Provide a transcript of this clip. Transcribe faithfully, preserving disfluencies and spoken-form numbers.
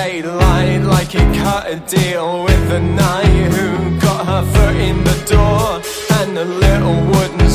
daylight like he cut a deal with the night who got her foot in the door, and the little wooden